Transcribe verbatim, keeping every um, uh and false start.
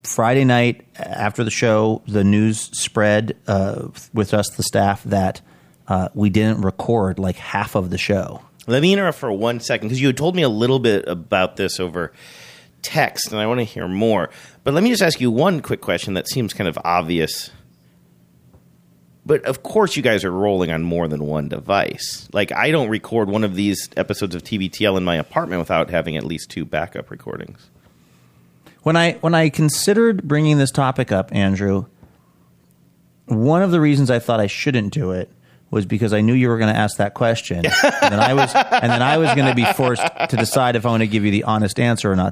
Friday night after the show, the news spread uh, with us, the staff, that uh, we didn't record like half of the show. Let me interrupt for one second, because you had told me a little bit about this over text, and I want to hear more. But let me just ask you one quick question that seems kind of obvious. But of course you guys are rolling on more than one device. Like, I don't record one of these episodes of T B T L in my apartment without having at least two backup recordings. When I when I considered bringing this topic up, Andrew, one of the reasons I thought I shouldn't do it was because I knew you were going to ask that question, and then I was and then I was going to be forced to decide if I want to give you the honest answer or not.